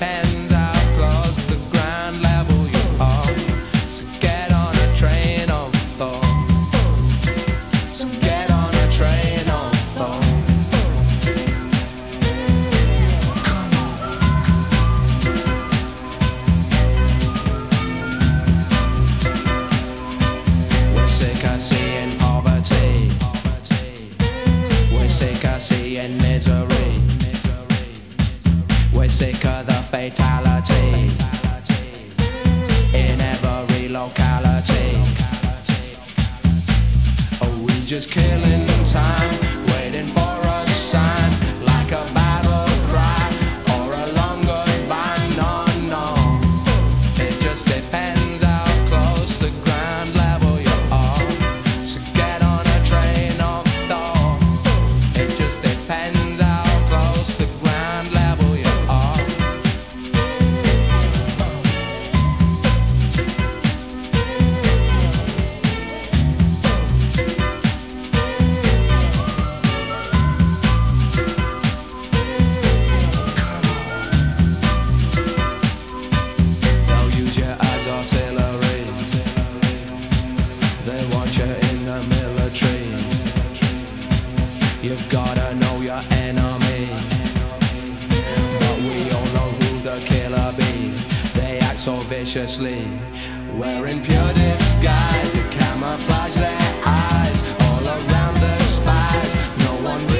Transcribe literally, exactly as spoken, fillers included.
depends how close to ground level you are. So get on a train of thought. So get on a train of thought. We're sick of seeing poverty. We're sick of seeing misery. We're sick of the fatality in every locality. Oh, we just killing time, waiting for a sign, like a battle cry or a long goodbye. No, no, it just depends how close to ground level you are. So get on a train of thought. It just depends how close to ground level you are. They'll use you as artillery. They want you in the military. You've gotta know your enemy, but we all know who the killer be. They act so viciously, wearing pure disguise to camouflage their eyes. All around the spies, no one